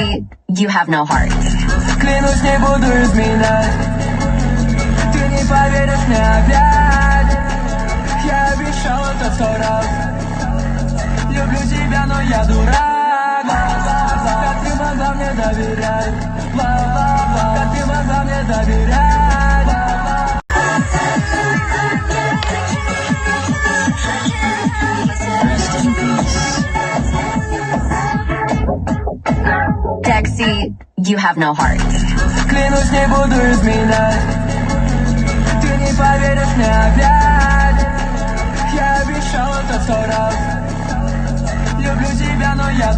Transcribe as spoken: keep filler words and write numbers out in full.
Dexy, you have no heart. Клянусь, не буду изменять. Ты не поверишь мне опять. Я обещал это сто раз. Люблю тебя, но я дурак. Как ты могла мне доверять? Как ты могла мне доверять? Dexy, you have no heart. Клянусь, не буду изменять. Ты не поверишь мне опять. Я обещал это сто раз. Люблю тебя, но я